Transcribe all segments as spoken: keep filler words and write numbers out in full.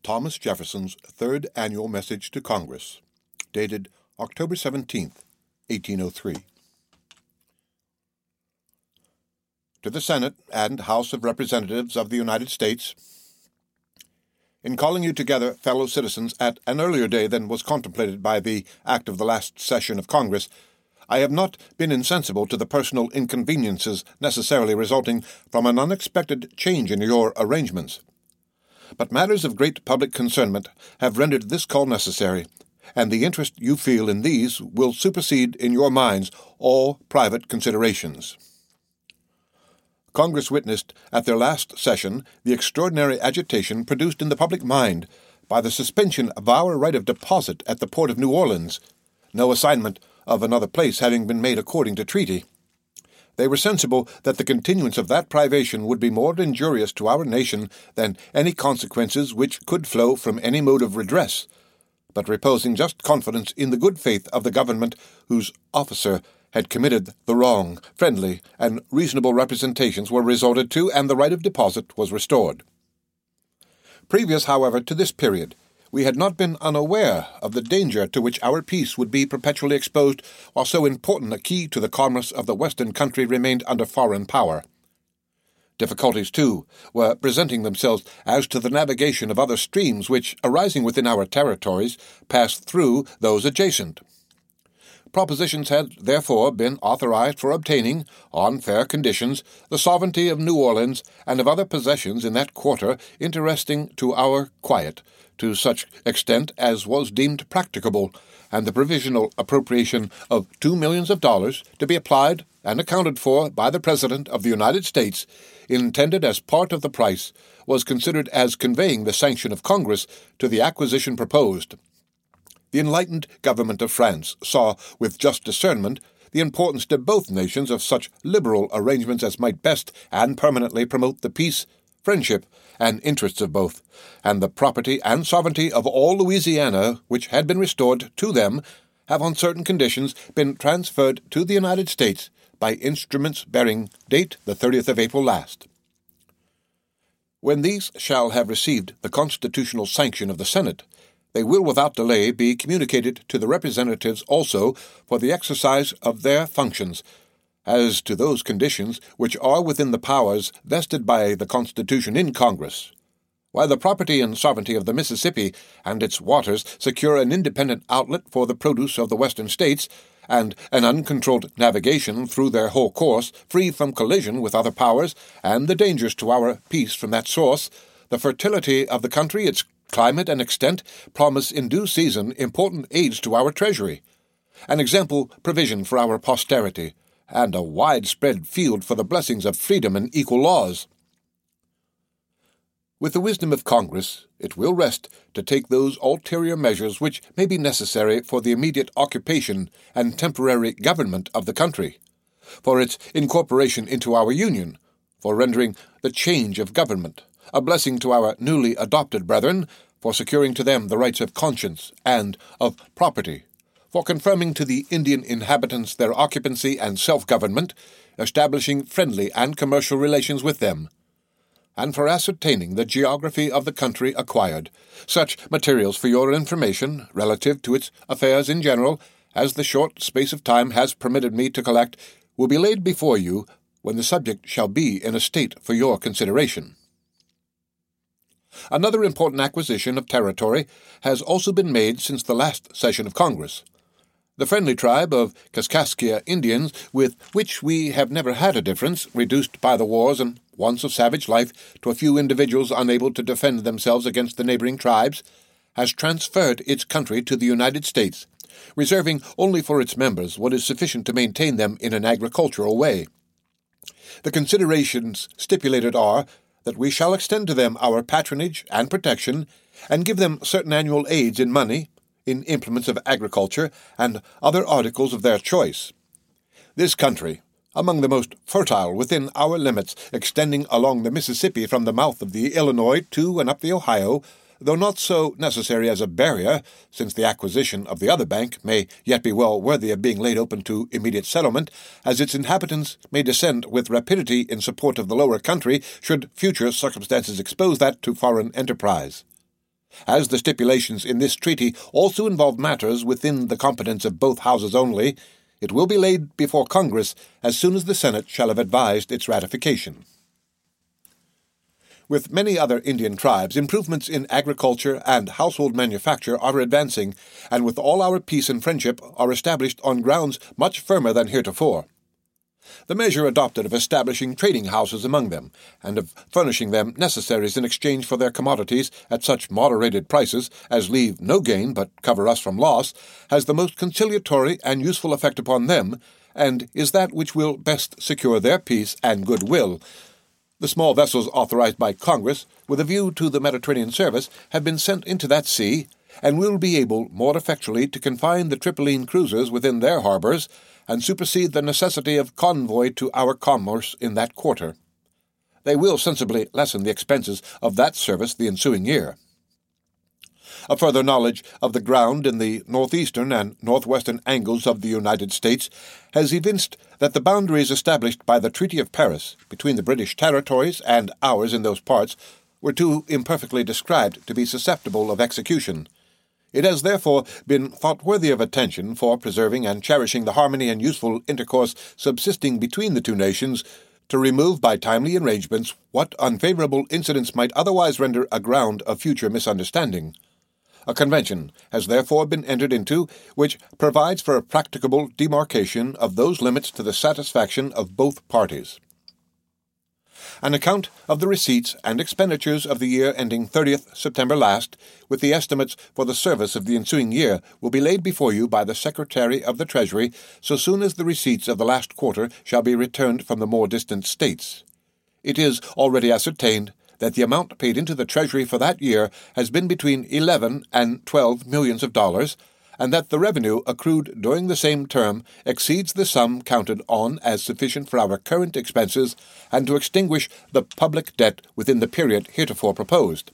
Thomas Jefferson's third annual message to Congress, dated October seventeenth, eighteen oh three. To the Senate and House of Representatives of the United States, in calling you together, fellow citizens, at an earlier day than was contemplated by the act of the last session of Congress, I have not been insensible to the personal inconveniences necessarily resulting from an unexpected change in your arrangements. But matters of great public concernment have rendered this call necessary, and the interest you feel in these will supersede in your minds all private considerations. Congress witnessed at their last session the extraordinary agitation produced in the public mind by the suspension of our right of deposit at the port of New Orleans, no assignment of another place having been made according to treaty. They were sensible that the continuance of that privation would be more injurious to our nation than any consequences which could flow from any mode of redress, but reposing just confidence in the good faith of the government whose officer had committed the wrong, friendly and reasonable representations were resorted to, and the right of deposit was restored. Previous, however, to this period, we had not been unaware of the danger to which our peace would be perpetually exposed while so important a key to the commerce of the Western country remained under foreign power. Difficulties, too, were presenting themselves as to the navigation of other streams which, arising within our territories, passed through those adjacent. Propositions had, therefore, been authorized for obtaining, on fair conditions, the sovereignty of New Orleans and of other possessions in that quarter interesting to our quiet, to such extent as was deemed practicable, and the provisional appropriation of two millions of dollars to be applied and accounted for by the President of the United States, intended as part of the price, was considered as conveying the sanction of Congress to the acquisition proposed. The enlightened government of France saw, with just discernment, the importance to both nations of such liberal arrangements as might best and permanently promote the peace, friendship, and interests of both, and the property and sovereignty of all Louisiana, which had been restored to them, have on certain conditions been transferred to the United States by instruments bearing date the thirtieth of April last. When these shall have received the constitutional sanction of the Senate, they will without delay be communicated to the representatives also for the exercise of their functions, as to those conditions which are within the powers vested by the Constitution in Congress. While the property and sovereignty of the Mississippi and its waters secure an independent outlet for the produce of the Western States, and an uncontrolled navigation through their whole course, free from collision with other powers, and the dangers to our peace from that source, the fertility of the country, its climate and extent, promise in due season important aids to our treasury, an example provision for our posterity, and a widespread field for the blessings of freedom and equal laws. With the wisdom of Congress, it will rest to take those ulterior measures which may be necessary for the immediate occupation and temporary government of the country, for its incorporation into our Union, for rendering the change of government a blessing to our newly adopted brethren, for securing to them the rights of conscience and of property, for confirming to the Indian inhabitants their occupancy and self-government, establishing friendly and commercial relations with them, and for ascertaining the geography of the country acquired. Such materials for your information, relative to its affairs in general, as the short space of time has permitted me to collect, will be laid before you when the subject shall be in a state for your consideration. Another important acquisition of territory has also been made since the last session of Congress. The friendly tribe of Kaskaskia Indians, with which we have never had a difference, reduced by the wars and wants of savage life to a few individuals unable to defend themselves against the neighboring tribes, has transferred its country to the United States, reserving only for its members what is sufficient to maintain them in an agricultural way. The considerations stipulated are that we shall extend to them our patronage and protection, and give them certain annual aids in money, in implements of agriculture, and other articles of their choice. This country, among the most fertile within our limits, extending along the Mississippi from the mouth of the Illinois to and up the Ohio, though not so necessary as a barrier, since the acquisition of the other bank may yet be well worthy of being laid open to immediate settlement, as its inhabitants may descend with rapidity in support of the lower country, should future circumstances expose that to foreign enterprise. As the stipulations in this treaty also involve matters within the competence of both houses only, it will be laid before Congress as soon as the Senate shall have advised its ratification. With many other Indian tribes, improvements in agriculture and household manufacture are advancing, and with all our peace and friendship are established on grounds much firmer than heretofore. The measure adopted of establishing trading houses among them, and of furnishing them necessaries in exchange for their commodities at such moderated prices as leave no gain but cover us from loss, has the most conciliatory and useful effect upon them, and is that which will best secure their peace and goodwill. The small vessels authorized by Congress, with a view to the Mediterranean service, have been sent into that sea, and will be able more effectually to confine the Tripoline cruisers within their harbors, and supersede the necessity of convoy to our commerce in that quarter. They will sensibly lessen the expenses of that service the ensuing year. A further knowledge of the ground in the northeastern and northwestern angles of the United States has evinced that the boundaries established by the Treaty of Paris between the British territories and ours in those parts were too imperfectly described to be susceptible of execution. It has therefore been thought worthy of attention for preserving and cherishing the harmony and useful intercourse subsisting between the two nations, to remove by timely arrangements what unfavorable incidents might otherwise render a ground of future misunderstanding. A convention has therefore been entered into which provides for a practicable demarcation of those limits to the satisfaction of both parties. An account of the receipts and expenditures of the year ending thirtieth September last, with the estimates for the service of the ensuing year, will be laid before you by the Secretary of the Treasury so soon as the receipts of the last quarter shall be returned from the more distant states. It is already ascertained that the amount paid into the Treasury for that year has been between eleven and twelve millions of dollars, and that the revenue accrued during the same term exceeds the sum counted on as sufficient for our current expenses and to extinguish the public debt within the period heretofore proposed.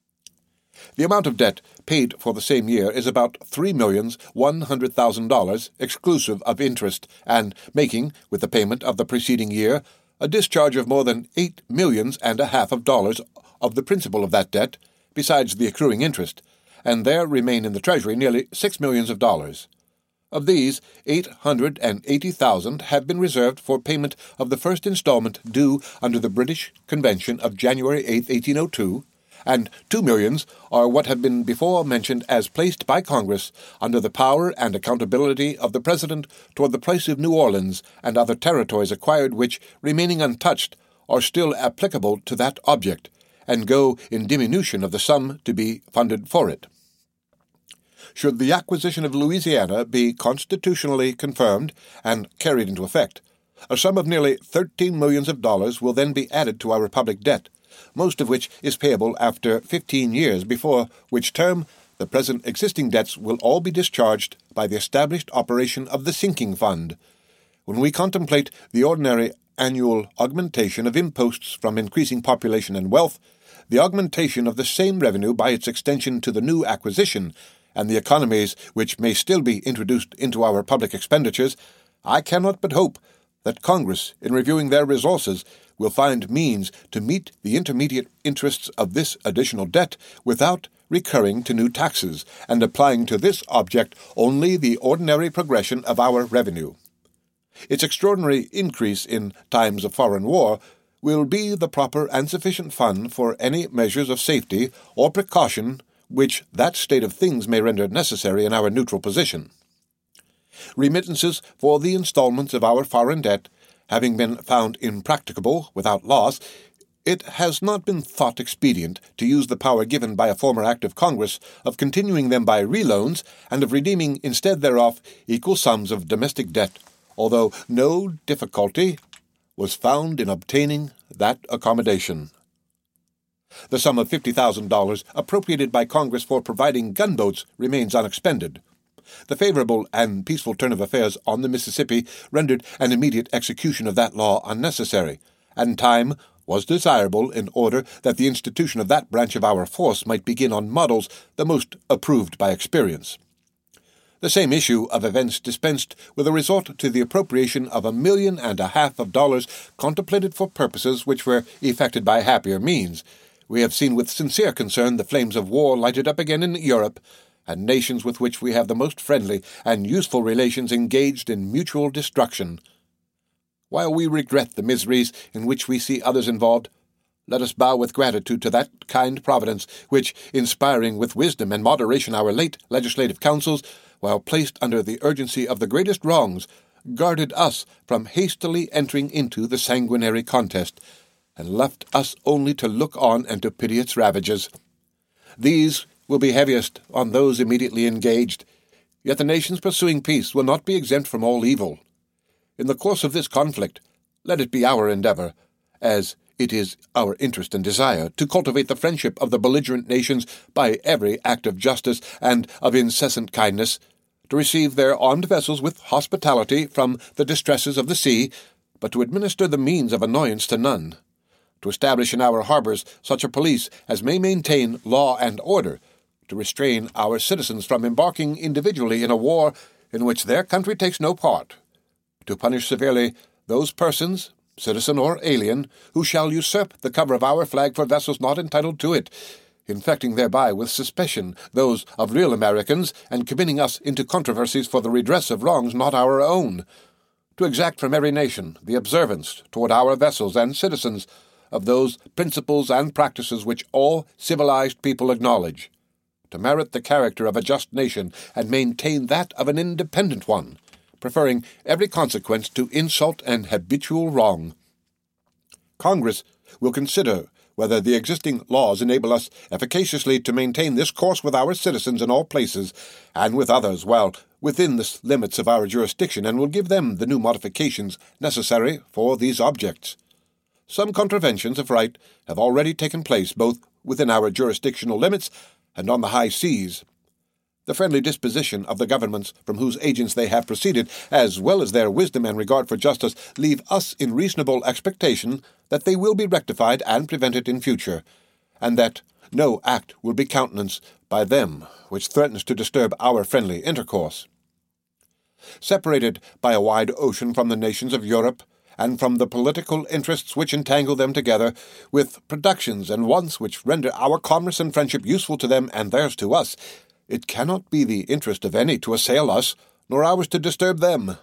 The amount of debt paid for the same year is about three millions one hundred thousand dollars, exclusive of interest, and making, with the payment of the preceding year, a discharge of more than eight millions and a half of dollars of the principal of that debt, besides the accruing interest, and there remain in the Treasury nearly six millions of dollars. Of these, eight hundred and eighty thousand have been reserved for payment of the first installment due under the British Convention of January eighth, eighteen oh two, and two millions are what have been before mentioned as placed by Congress under the power and accountability of the President toward the price of New Orleans and other territories acquired which, remaining untouched, are still applicable to that object, and go in diminution of the sum to be funded for it. Should the acquisition of Louisiana be constitutionally confirmed and carried into effect, a sum of nearly thirteen millions of dollars will then be added to our public debt, most of which is payable after fifteen years, before which term the present existing debts will all be discharged by the established operation of the sinking fund. When we contemplate the ordinary annual augmentation of imposts from increasing population and wealth, the augmentation of the same revenue by its extension to the new acquisition, and the economies which may still be introduced into our public expenditures, I cannot but hope that Congress, in reviewing their resources, will find means to meet the intermediate interests of this additional debt without recurring to new taxes, and applying to this object only the ordinary progression of our revenue. Its extraordinary increase in times of foreign war will be the proper and sufficient fund for any measures of safety or precaution which that state of things may render necessary in our neutral position. Remittances for the installments of our foreign debt having been found impracticable without loss, it has not been thought expedient to use the power given by a former act of Congress of continuing them by reloans and of redeeming instead thereof equal sums of domestic debt, although no difficulty was found in obtaining that accommodation. The sum of fifty thousand dollars appropriated by Congress for providing gunboats remains unexpended. The favorable and peaceful turn of affairs on the Mississippi rendered an immediate execution of that law unnecessary, and time was desirable in order that the institution of that branch of our force might begin on models the most approved by experience. The same issue of events dispensed with a resort to the appropriation of a million and a half of dollars contemplated for purposes which were effected by happier means, We have seen with sincere concern the flames of war lighted up again in Europe, and nations with which we have the most friendly and useful relations engaged in mutual destruction. While we regret the miseries in which we see others involved, let us bow with gratitude to that kind Providence which, inspiring with wisdom and moderation our late legislative councils, while placed under the urgency of the greatest wrongs, guarded us from hastily entering into the sanguinary contest, and left us only to look on and to pity its ravages. These will be heaviest on those immediately engaged, yet the nations pursuing peace will not be exempt from all evil. In the course of this conflict, let it be our endeavor, as it is our interest and desire, to cultivate the friendship of the belligerent nations by every act of justice and of incessant kindness, to receive their armed vessels with hospitality from the distresses of the sea, but to administer the means of annoyance to none, to establish in our harbors such a police as may maintain law and order, to restrain our citizens from embarking individually in a war in which their country takes no part, to punish severely those persons, citizen or alien, who shall usurp the cover of our flag for vessels not entitled to it, infecting thereby with suspicion those of real Americans, and committing us into controversies for the redress of wrongs not our own, to exact from every nation the observance toward our vessels and citizens of those principles and practices which all civilized people acknowledge, to merit the character of a just nation and maintain that of an independent one, preferring every consequence to insult and habitual wrong. Congress will consider whether the existing laws enable us efficaciously to maintain this course with our citizens in all places, and with others while within the limits of our jurisdiction, and will give them the new modifications necessary for these objects. Some contraventions of right have already taken place both within our jurisdictional limits and on the high seas. The friendly disposition of the governments from whose agents they have proceeded, as well as their wisdom and regard for justice, leave us in reasonable expectation that they will be rectified and prevented in future, and that no act will be countenanced by them which threatens to disturb our friendly intercourse. Separated by a wide ocean from the nations of Europe, and from the political interests which entangle them together, with productions and wants which render our commerce and friendship useful to them and theirs to us, it cannot be the interest of any to assail us, nor ours to disturb them.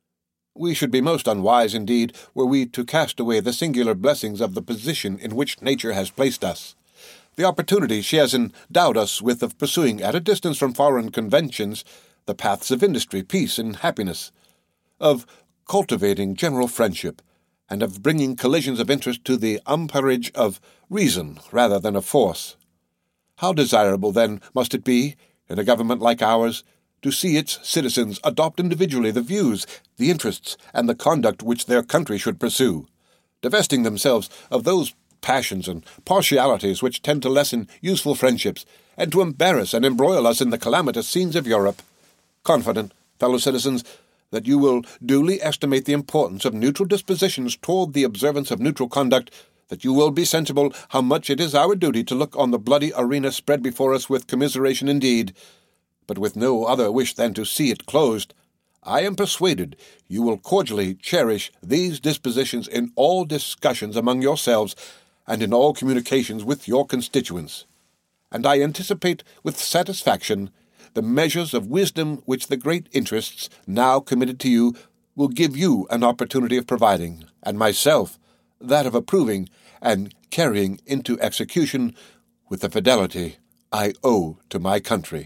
We should be most unwise indeed were we to cast away the singular blessings of the position in which nature has placed us, the opportunity she has endowed us with of pursuing at a distance from foreign conventions the paths of industry, peace, and happiness, of cultivating general friendship, and of bringing collisions of interest to the umbrage of reason rather than of force. How desirable, then, must it be, in a government like ours, to see its citizens adopt individually the views, the interests, and the conduct which their country should pursue, divesting themselves of those passions and partialities which tend to lessen useful friendships, and to embarrass and embroil us in the calamitous scenes of Europe, confident, fellow citizens, that you will duly estimate the importance of neutral dispositions toward the observance of neutral conduct, that you will be sensible how much it is our duty to look on the bloody arena spread before us with commiseration indeed, but with no other wish than to see it closed. I am persuaded you will cordially cherish these dispositions in all discussions among yourselves and in all communications with your constituents, and I anticipate with satisfaction the measures of wisdom which the great interests now committed to you will give you an opportunity of providing, and myself that of approving and carrying into execution with the fidelity I owe to my country.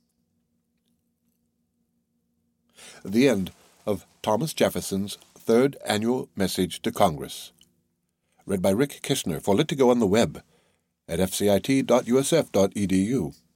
The end of Thomas Jefferson's Third Annual Message to Congress. Read by Rick Kishner for Lit to Go on the web at f c i t dot u s f dot e d u.